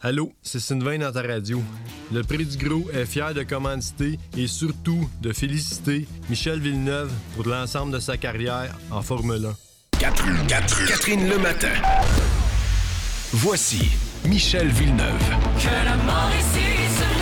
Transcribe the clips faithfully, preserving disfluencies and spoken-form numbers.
Allô, c'est Sylvain dans ta radio. Le Prix du Gros est fier de commanditer et surtout de féliciter Michel Villeneuve pour l'ensemble de sa carrière en Formule un. Catherine, Catherine, Catherine le matin. Voici Michel Villeneuve. Que la mort ici se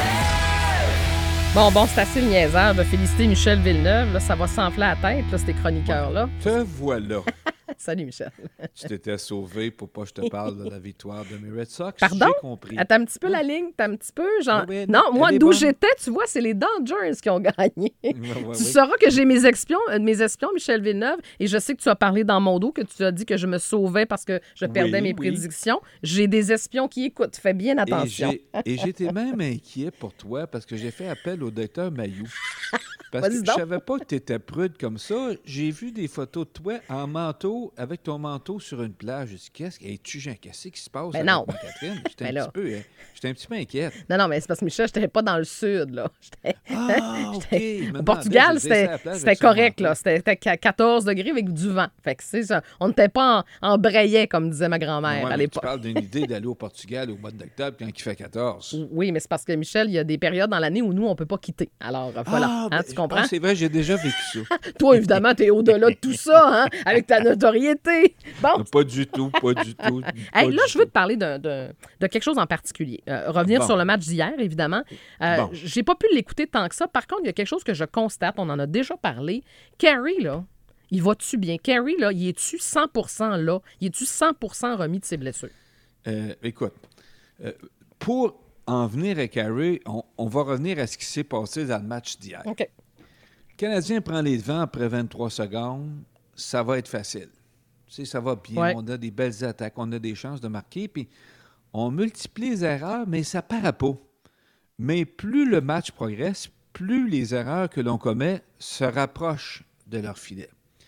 lève. Bon, bon, c'est assez le niaiseur de féliciter Michel Villeneuve. Là, ça va s'enfler à la tête, là, ces chroniqueurs-là. Te voilà. Salut, Michel. Tu t'étais sauvé pour pas que je te parle de la victoire de mes Red Sox. Pardon? J'ai compris. Attends un petit peu la ligne, t'as un petit peu, genre... Oui, oui, non, elle moi, est d'où bonne. j'étais, tu vois, c'est les Dodgers qui ont gagné. Ouais, ouais, tu oui. sauras que j'ai mes espions, euh, mes espions, Michel Villeneuve, et je sais que tu as parlé dans mon dos, que tu as dit que je me sauvais parce que je perdais Oui, mes oui. prédictions. J'ai des espions qui écoutent. Fais bien Et attention. j'ai- Et j'étais même inquiet pour toi parce que j'ai fait appel au docteur Mayou. Parce Vas-y que je donc. savais pas que tu étais prude comme ça. J'ai vu des photos de toi en manteau, avec ton manteau sur une plage. J'ai dit, qu'est-ce es-tu, Jean? Qu'est-ce qui se passe Ben avec non. ma Catherine? J'étais Ben un, là. petit peu, euh, j'étais un petit peu inquiète. Non, non, mais c'est parce que Michel, j'étais pas dans le sud, là. J'étais... Ah, OK. j'étais- Je me Au demandais, Portugal, j'ai laissé c'était, la plage c'était avec son correct, manteau. là. C'était, c'était qu'à quatorze degrés avec du vent. Fait que c'est ça. On n'était pas en, en brayet, comme disait ma grand-mère Ouais, à mais l'époque. tu parles d'une idée d'aller au Portugal au mois d'octobre quand il fait quatorze. Oui, mais c'est parce que, Michel, il y a des périodes dans l'année où nous, on peut pas quitter. Alors, voilà. Ah, Hein, ben, tu je comprends? pense que C'est vrai, j'ai déjà vécu ça. Toi, évidemment, t'es au-delà de tout ça, hein, avec ta notoriété. Bon. Pas du tout, pas du tout. Hey, pas là, du je veux tout. te parler de, de, de quelque chose en particulier. Euh, revenir Bon. sur le match d'hier, évidemment. Euh, Bon. J'ai pas pu l'écouter tant que ça. Par contre, il y a quelque chose que je constate. On en a déjà parlé. Carey, là, il va-tu bien? Carey, là, il est-tu cent pour cent là? Il est-tu cent pour cent remis de ses blessures? Euh, écoute, euh, pour en venir à Carey, on, on va revenir à ce qui s'est passé dans le match d'hier. OK. Le Canadien prend les devants après vingt-trois secondes, ça va être facile. Tu sais, ça va bien, Ouais. on a des belles attaques, on a des chances de marquer, puis on multiplie les erreurs, mais ça paraît pas. Mais plus le match progresse, plus les erreurs que l'on commet se rapprochent de leur filet.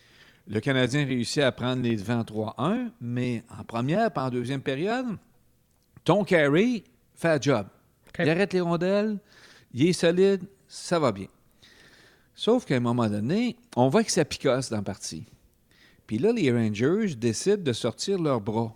Le Canadien réussit à prendre les devants trois un, mais en première et en deuxième période, ton Carey fait le job. OK. Il arrête les rondelles, il est solide, ça va bien. Sauf qu'à un moment donné, on voit que ça picosse dans la partie. Puis là, les Rangers décident de sortir leurs bras.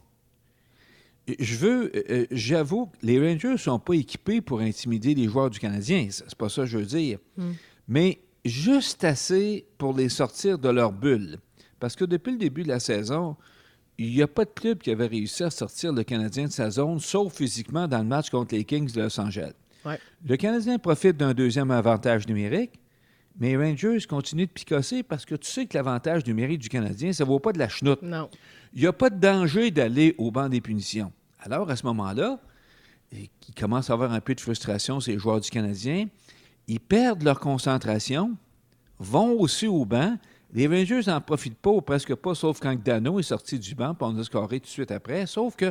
Je veux, euh, j'avoue, que les Rangers ne sont pas équipés pour intimider les joueurs du Canadien. C'est pas ça que je veux dire. Mais juste assez pour les sortir de leur bulle. Parce que depuis le début de la saison, il n'y a pas de club qui avait réussi à sortir le Canadien de sa zone, sauf physiquement dans le match contre les Kings de Los Angeles. Ouais. Le Canadien profite d'un deuxième avantage numérique, mais les Rangers continuent de picosser parce que tu sais que l'avantage numérique du Canadien, ça ne vaut pas de la chenoute. Non. Il n'y a pas de danger d'aller au banc des punitions. Alors, à ce moment-là, et qui commence à avoir un peu de frustration, ces joueurs du Canadien, ils perdent leur concentration, vont aussi au banc. Les Rangers n'en profitent pas ou presque pas, sauf quand Dano est sorti du banc, puis on a scoré tout de suite après. Sauf que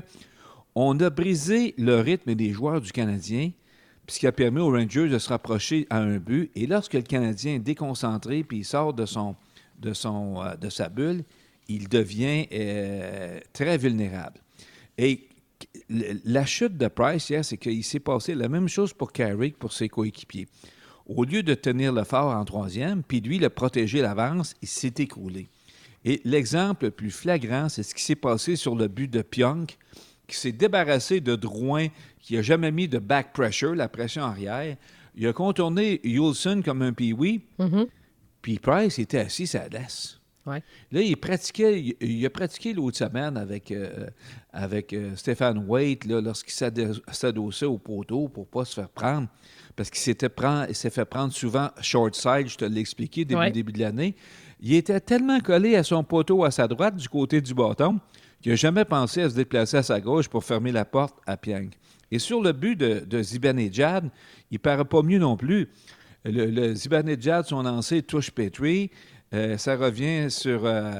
on a brisé le rythme des joueurs du Canadien, puis ce qui a permis aux Rangers de se rapprocher à un but. Et lorsque le Canadien est déconcentré puis il sort de, son, de, son, euh, de sa bulle, il devient euh, très vulnérable. Et l- la chute de Price hier, c'est qu'il s'est passé la même chose pour Carey que pour ses coéquipiers. Au lieu de tenir le fort en troisième, puis lui, le protéger l'avance, il s'est écroulé. Et l'exemple le plus flagrant, c'est ce qui s'est passé sur le but de Pionk, qui s'est débarrassé de Drouin, qui n'a jamais mis de back pressure, la pression arrière. Il a contourné Ulson comme un pee-wee, Mhm. puis Price était assis à la glace. Ouais. Là, il pratiquait, il, il a pratiqué l'autre semaine avec, euh, avec euh, Stéphane Waite, là, lorsqu'il s'ado- s'adossait au poteau pour ne pas se faire prendre, parce qu'il s'était prend- il s'est fait prendre souvent short side, je te l'ai expliqué début, Ouais. début de l'année. Il était tellement collé à son poteau à sa droite, du côté du bâton, qu'il n'a jamais pensé à se déplacer à sa gauche pour fermer la porte à Piang. Et sur le but de, de Zibanejad, il ne paraît pas mieux non plus. Le, le Zibanejad, son lancé touche Petrie. Euh, ça revient sur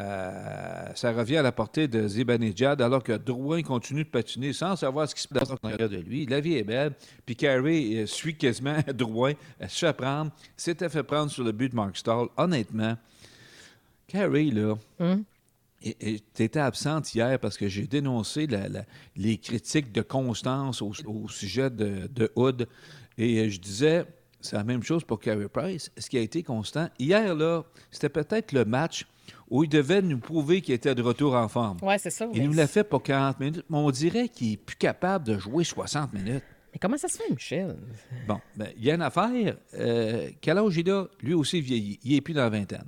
euh, ça revient à la portée de Zibanejad alors que Drouin continue de patiner sans savoir ce qui se passe en arrière de lui. La vie est belle. Puis Carey euh, suit quasiment Drouin, elle se fait prendre, s'était fait prendre sur le but de Mark Stahl. Honnêtement, Carey, là, Hum. tu étais absente hier parce que j'ai dénoncé la- la- les critiques de Constance au, au sujet de, de Hood. Et euh, je disais, c'est la même chose pour Carey Price. Ce qui a été constant. Hier, là, c'était peut-être le match où il devait nous prouver qu'il était de retour en forme. Oui, c'est ça. Il mais nous l'a fait pour quarante minutes, mais on dirait qu'il est plus capable de jouer soixante minutes. Mais comment ça se fait, Michel? Bon, ben, il y a une affaire. Euh, quel âge il a? Lui aussi vieillit. Il n'est plus dans la vingtaine.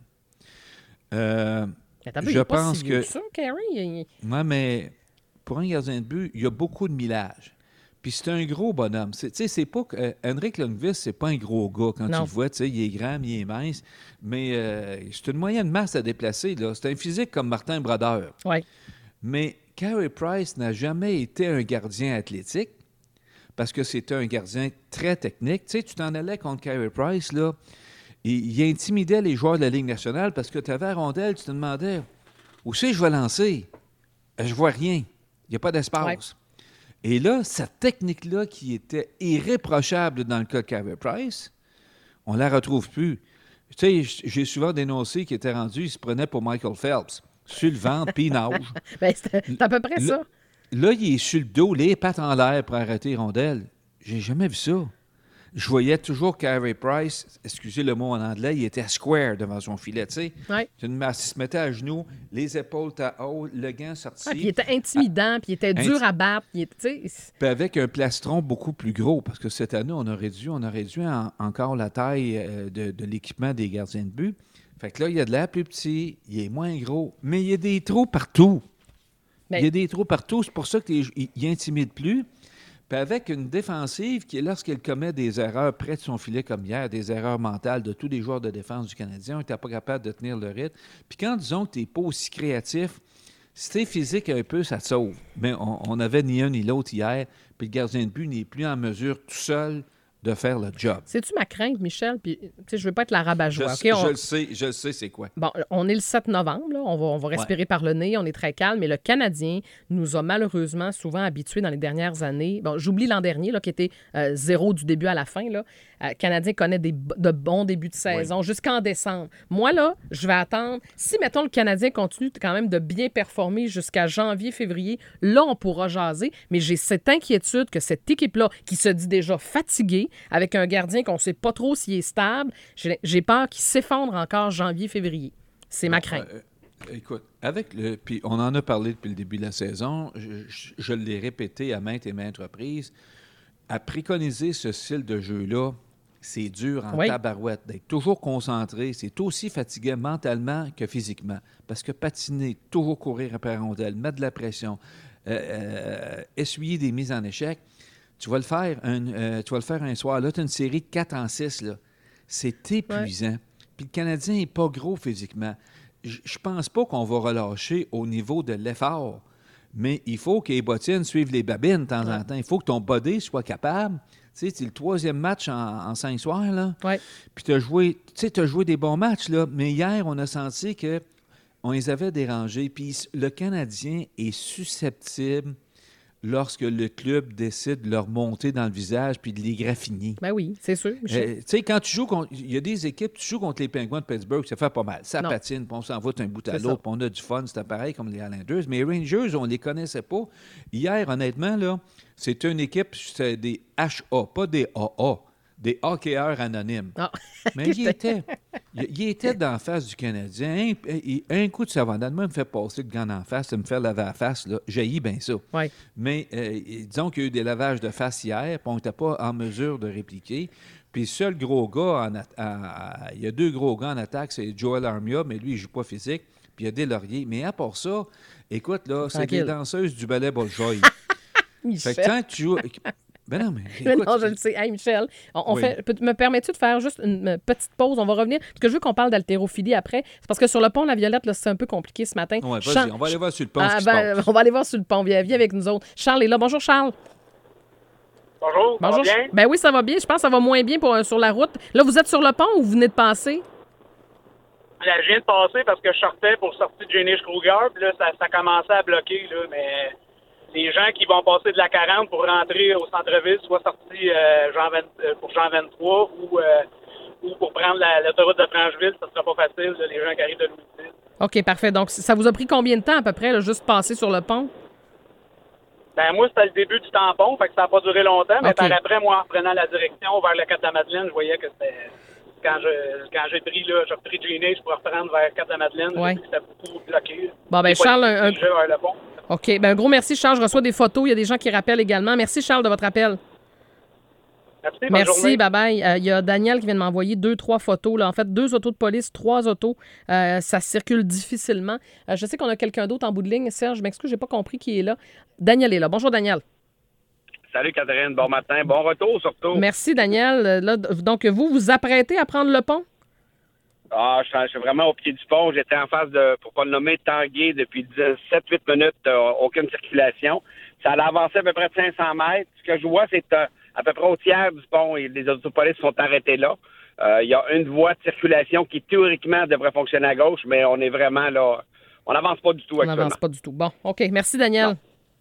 Euh, Attends, il je est pas pense si vieux que... ça, Carey. Il- Moi, mais pour un gardien de but, il y a beaucoup de millage. Puis c'est un gros bonhomme. C'est- Tu sais, c'est pas que... euh, Henrik Lundqvist, c'est pas un gros gars quand Non. tu le vois. Tu sais, il est grand, il est mince. Mais euh, c'est une moyenne masse à déplacer, là. C'est un physique comme Martin Brodeur. Ouais. Mais Carey Price n'a jamais été un gardien athlétique parce que c'était un gardien très technique. Tu sais, tu t'en allais contre Carey Price, là. Il, il intimidait les joueurs de la Ligue nationale parce que tu avais la rondelle, tu te demandais où c'est que je vais lancer? Euh, Je vois rien. Il n'y a pas d'espace. Ouais. Et là, cette technique-là qui était irréprochable dans le cas de Carey Price, on la retrouve plus. Tu sais, j'ai souvent dénoncé qu'il était rendu, il se prenait pour Michael Phelps. Sur le ventre, puis il nage. Ben, c'est c'est à peu près Le- ça. Là, il est sur le dos, les pattes en l'air pour arrêter les rondelles. J'ai jamais vu ça. Je voyais toujours Carey Price, excusez le mot en anglais, il était square devant son filet, tu sais. Ouais. Il se mettait à genoux, les épaules à haut, le gant sorti. Ah, puis il était intimidant, puis il était dur à battre. Puis il était- tu sais, Puis avec un plastron beaucoup plus gros, parce que cette année, on a réduit, on a réduit en- encore la taille euh, de, de l'équipement des gardiens de but. Fait que là, il y a de l'air plus petit, il est moins gros, mais il y a des trous partout. Ben- Il y a des trous partout, c'est pour ça qu'il n'intimide plus. Puis avec une défensive qui, lorsqu'elle commet des erreurs près de son filet comme hier, des erreurs mentales de tous les joueurs de défense du Canadien, on n'était pas capable de tenir le rythme. Puis quand, disons, que tu n'es pas aussi créatif, si tu es physique un peu, ça te sauve. Mais on n'avait ni un ni l'autre hier, puis le gardien de but n'est plus en mesure tout seul de faire le job. c'est-tu ma crainte, Michel? Puis, tu sais, je veux pas être la Je, rabat-joie. OK? je On- le sais, je le sais, c'est quoi. Bon, on est le sept novembre, là. On, va, on va respirer par le nez, on est très calme, mais le Canadien nous a malheureusement souvent habitués dans les dernières années. Bon, j'oublie l'an dernier, là, qui était euh, zéro du début à la fin. Là. Euh, le Canadien connaît des, b- de bons débuts de saison jusqu'en décembre. Moi, là, je vais attendre. Si, mettons, le Canadien continue quand même de bien performer jusqu'à janvier, février, là, on pourra jaser, mais j'ai cette inquiétude que cette équipe-là, qui se dit déjà fatiguée, avec un gardien qu'on ne sait pas trop s'il est stable, j'ai j'ai peur qu'il s'effondre encore janvier-février. C'est ma crainte. Euh, euh, écoute, avec le. Puis on en a parlé depuis le début de la saison. Je, je- je l'ai répété à maintes et maintes reprises. À préconiser ce style de jeu-là, c'est dur en Oui. tabarouette. D'être toujours concentré, c'est aussi fatiguant mentalement que physiquement. Parce que patiner, toujours courir après la rondelle, mettre de la pression, euh, euh, essuyer des mises en échec, tu vas le faire un, euh, tu vas le faire un soir. Là, tu as une série de quatre en six. Là. C'est épuisant. Puis le Canadien n'est pas gros physiquement. Je je pense pas qu'on va relâcher au niveau de l'effort, mais il faut que les bottines suivent les babines de temps en temps. Il faut que ton body soit capable. Tu sais, c'est le troisième match en, en cinq soirs, là. Ouais. Puis tu as joué, tu sais, tu as joué des bons matchs, là. Mais hier, on a senti que on les avait dérangés. Puis le Canadien est susceptible lorsque le club décide de leur monter dans le visage puis de les graffiner. Ben oui, c'est sûr, Michel. Euh, tu sais, quand tu joues contre. Il y a des équipes, tu joues contre les Penguins de Pittsburgh, ça fait pas mal. Ça Non. patine, puis on s'en va d'un bout à C'est l'autre, ça. puis on a du fun, c'était pareil comme les Islanders. Mais les Rangers, on les connaissait pas. Hier, honnêtement, là, c'est une équipe, c'est des H A, pas des A A, des hockeyeurs anonymes. Ah. Mais il était, il, il était dans la face du Canadien. Un, il- un coup de savonnade, moi, il me fait passer le gant en face, il me fait laver la face, là. J'haïs bien ça. Ouais. Mais euh, disons qu'il y a eu des lavages de face hier, puis on n'était pas en mesure de répliquer. Puis le seul gros gars, en at- en- en- il y a deux gros gars en attaque, c'est Joel Armia, mais lui, il ne joue pas physique. Puis il y a des lauriers. Mais à part ça, écoute, là, c'est des Tranquille. danseuses du ballet Bolshoi. Michel. Fait que quand tu joues... Ben non, mais Mais écoute, non, je le sais. Hey, Michel, on, on Oui. fait, peut- me permets-tu de faire juste une, une petite pause? On va revenir. Parce que je veux qu'on parle d'haltérophilie après. C'est parce que sur le pont La Violette, là, c'est un peu compliqué ce matin. Ouais, vas-y, Charles- on va aller voir sur le pont Ah, ce qui se ben, passe. on va aller voir sur le pont. Viens, viens avec nous autres. Charles est là. Bonjour, Charles. Bonjour, ça va Bonjour. bien? Ben oui, ça va bien. Je pense que ça va moins bien pour, sur la route. Là, vous êtes sur le pont ou vous venez de passer? Là, je viens de passer parce que je sortais pour sortir de Jenny Kruger, puis là, ça, ça commençait à bloquer, là, mais les gens qui vont passer de la quarante pour rentrer au centre-ville, soit sortis euh, Jean vingt, euh, pour Jean vingt-trois ou, euh, ou pour prendre la- l'autoroute de Francheville, ça sera pas facile, là, les gens qui arrivent de Louis-Six. OK, parfait. Donc, ça vous a pris combien de temps à peu près, là, juste passer sur le pont? Ben moi, c'était le début du tampon, fait que ça n'a pas duré longtemps, mais OK. par après, moi, en prenant la direction vers le Cap de la Madeleine, je voyais que c'était quand je quand j'ai pris, là, j'ai repris J N H pour reprendre vers Cap-de-Madeleine, Ouais. j'ai vu que c'était beaucoup bloqué. Bon, ben Des fois, Charles, un- un- déjà vers le pont. OK. Ben, un gros merci, Charles. Je reçois des photos. Il y a des gens qui rappellent également. Merci, Charles, de votre appel. Merci, bonne Merci, journée. bye-bye. Euh, Il y a Daniel qui vient de m'envoyer deux, trois photos. Là. En fait, deux autos de police, trois autos. Euh, ça circule difficilement. Euh, je sais qu'on a quelqu'un d'autre en bout de ligne. Serge, je m'excuse, j'ai pas compris qui est là. Daniel est là. Bonjour, Daniel. Salut Catherine, bon matin, bon retour surtout. Merci, Daniel. Euh, Là, d- donc, vous vous apprêtez à prendre le pont? Ah, je suis- je suis vraiment au pied du pont. J'étais en face de, pour pas le nommer, Tanguay depuis sept huit minutes, euh, aucune circulation. Ça a avancé à peu près de cinq cents mètres. Ce que je vois, c'est euh, à peu près au tiers du pont et les autopolices sont arrêtés là. Euh, Il y a une voie de circulation qui, théoriquement, devrait fonctionner à gauche, mais on est vraiment là. On n'avance pas du tout On actuellement. n'avance pas du tout. Bon, OK. Merci, Daniel. Non.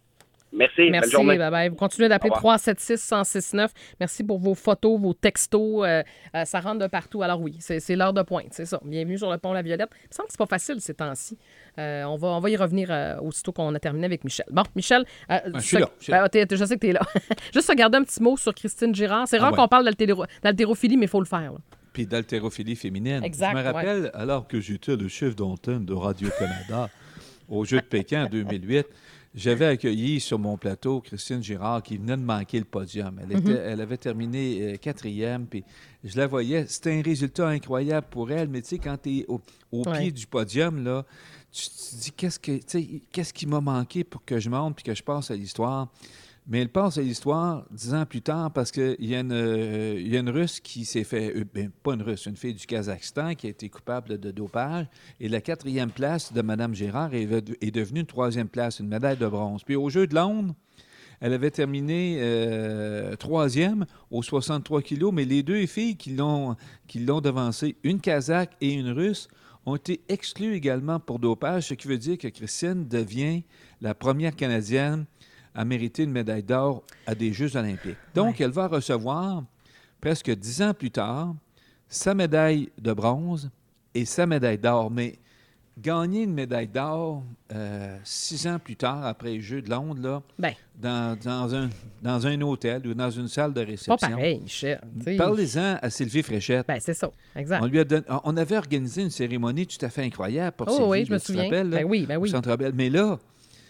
Merci, bonne Merci, journée. bye-bye. Vous continuez d'appeler Au revoir. trois sept six, un zéro six neuf. Merci pour vos photos, vos textos. Euh, euh, ça rentre de partout. Alors oui, c'est, c'est l'heure de pointe, c'est ça. Bienvenue sur le pont La Violette. Il me semble que c'est pas facile ces temps-ci. Euh, on, va, on va y revenir euh, aussitôt qu'on a terminé avec Michel. Bon, Michel... euh, je suis ce- là, je suis là. ben, t'es- t'es- je sais que tu es là. Juste regarder un petit mot sur Christine Girard. C'est Ah rare ouais. qu'on parle d'haltéro- d'haltérophilie, mais il faut le faire. là. Puis d'haltérophilie féminine. Exact, Je me rappelle, alors que j'étais le chef d'antenne de Radio-Canada au Jeux de Pékin en deux mille huit, j'avais accueilli sur mon plateau Christine Girard qui venait de manquer le podium. Elle, était, elle avait terminé euh, quatrième, puis je la voyais. C'était un résultat incroyable pour elle, mais tu sais, quand tu es au, au Ouais. pied du podium, là, tu te dis qu'est-ce, que, tu sais, qu'est-ce qui m'a manqué pour que je monte puis que je passe à l'histoire. Mais elle passe à l'histoire dix ans plus tard parce qu'il y, a une, euh, il y a une Russe qui s'est fait... euh, ben, pas une Russe, une fille du Kazakhstan qui a été coupable de dopage. Et la quatrième place de Mme Gérard est, est devenue une troisième place, une médaille de bronze. Puis au Jeux de Londres, elle avait terminé euh, troisième aux soixante-trois kilos, mais les deux filles qui l'ont, qui l'ont devancée, une Kazakh et une Russe, ont été exclues également pour dopage, ce qui veut dire que Christine devient la première Canadienne à mériter une médaille d'or à des Jeux olympiques. Donc, elle va recevoir, presque dix ans plus tard, sa médaille de bronze et sa médaille d'or. Mais gagner une médaille d'or euh, six ans plus tard, après les Jeux de Londres, là, Ben, dans, dans, un, dans un hôtel ou dans une salle de pas réception. pareil, Michel. Tu sais. Parlez-en à Sylvie Fréchette. Ben, c'est ça. Exact. On, lui a donné- on avait organisé une cérémonie tout à fait incroyable pour Oh Sylvie. oui, je me là, tu te souviens. rappelles, là, Ben oui, ben au oui. Centre Bell. Mais là,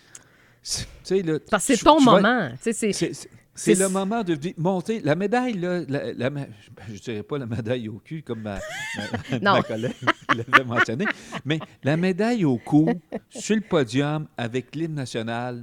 c'est- tu sais, là, Parce que c'est tu- ton tu vas- moment. Tu sais, c'est... c'est, c'est- c'est c'est- le moment de vi- monter. La médaille, là, la, la ma- je ne dirais pas la médaille au cul comme ma, ma- Non. ma collègue l'avait mentionné, mais la médaille au cou, sur le podium, avec l'hymne national,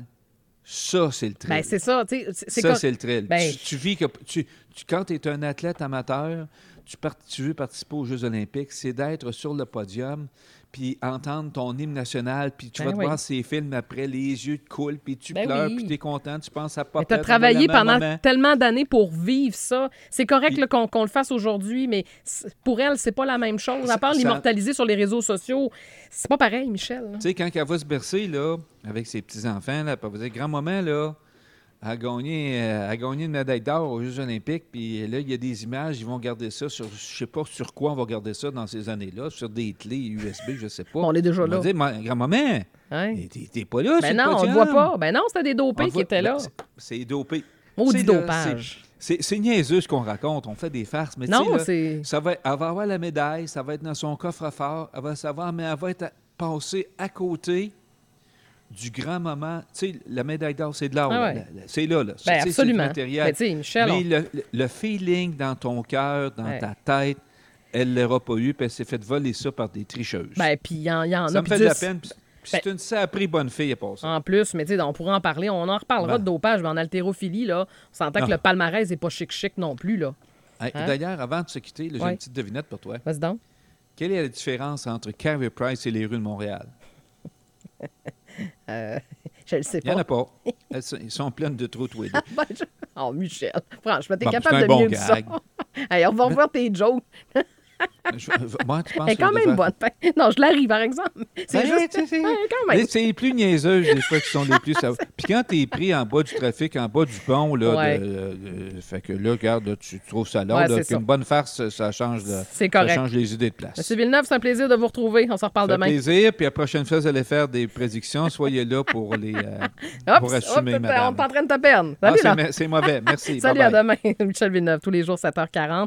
ça, c'est le thrill. Ben, c'est ça. Tu sais, c'est, c'est ça, comme- c'est le thrill. Ben- Tu, tu vis que, tu, tu- quand tu es un athlète amateur, tu, part- tu veux participer aux Jeux olympiques, c'est d'être sur le podium, puis entendre ton hymne national, puis tu Ben vas te oui. voir ces films après, les yeux te coulent, puis tu Ben pleures, oui. puis tu es content, tu penses à pas Mais tu as travaillé pendant tellement d'années pour vivre ça. C'est correct Puis- là, qu'on, qu'on le fasse aujourd'hui, mais c'est- pour elle, c'est pas la même chose. À Ça- part ça- l'immortaliser sur les réseaux sociaux, c'est pas pareil, Michel. là. Tu sais, quand elle va se bercer, là, avec ses petits-enfants, là, elle va dire, grand-maman, là, a gagné, euh, a gagné une médaille d'or aux Jeux olympiques, puis là, il y a des images, ils vont garder ça sur, je sais pas sur quoi on va garder ça dans ces années-là, sur des clés U S B, je sais pas. Bon, on est déjà On va là. dire, Ma- grand-maman, Hein? t'es, t'es pas là, Ben sur non, le on le podium. voit pas. Ben non, c'était des On dopés le qui voit- étaient là. ben, c'est, c'est dopé. Maudit Tu sais, là, dopage. C'est, c'est, c'est niaiseux ce qu'on raconte, on fait des farces, mais tu Non, sais, là, c'est... ça va, elle va avoir la médaille, ça va être dans son coffre-fort, elle va savoir, mais elle va être à- passée à côté du grand moment. Tu sais, la médaille d'or, c'est de l'or. Ah là. ouais. La- la- c'est là, là. Ben, Tu sais, c'est du absolument. matériel. Ben, tu sais, Michel, mais on- le, le- le feeling dans ton cœur, dans Ouais. ta tête, elle ne l'aura pas eu, puis elle s'est fait voler ça par des tricheuses. Ben, puis il y, en- il y en ça a. me puis fait de la dix- peine. Puis, puis Ben- c'est une sacrée bonne fille à passer. En plus, mais tu sais, on pourrait en parler. On en reparlera Ben. de dopage, mais en haltérophilie, là, on s'entend Ah. que le palmarès n'est pas chic-chic non plus, là. Hey, Hein? D'ailleurs, avant de se quitter, là, j'ai Ouais. une petite devinette pour toi. Vas-y donc. Quelle est la différence entre Carey Price et les rues de Montréal? Euh, je le sais Il n'y en pas. a pas. Elles sont, ils sont pleines de trous tous les deux. Ben, je- Oh, Michel, franchement, t'es Bon, capable c'est de un bon mieux que ça. gag. Hey, on va revoir tes jokes. Je- moi, tu penses Elle est que quand je même devrais- bonne. Non, je la ris, par exemple. C'est Ben, juste... tu sais, Ouais, quand même. Mais c'est les plus niaiseuses, des fois, qui sont les plus... sav- Puis quand t'es pris en bas du trafic, en bas du pont, là, Ouais. de- de- fait que là, regarde, là, tu trouves ça là, Ouais, là c'est ça. qu'une bonne farce, ça change, le- C'est ça correct. change les idées de place. Monsieur Villeneuve, c'est un plaisir de vous retrouver. On s'en reparle Ça fait demain. plaisir, puis la prochaine fois, vous allez faire des prédictions, soyez là pour les... euh, Hop, pour hop, assumer, on madame. est en train de te perdre. Ah, Salut, c'est, là. ma- c'est mauvais, merci. Salut, bye-bye. à demain. Michel Villeneuve, tous les jours, sept heures quarante.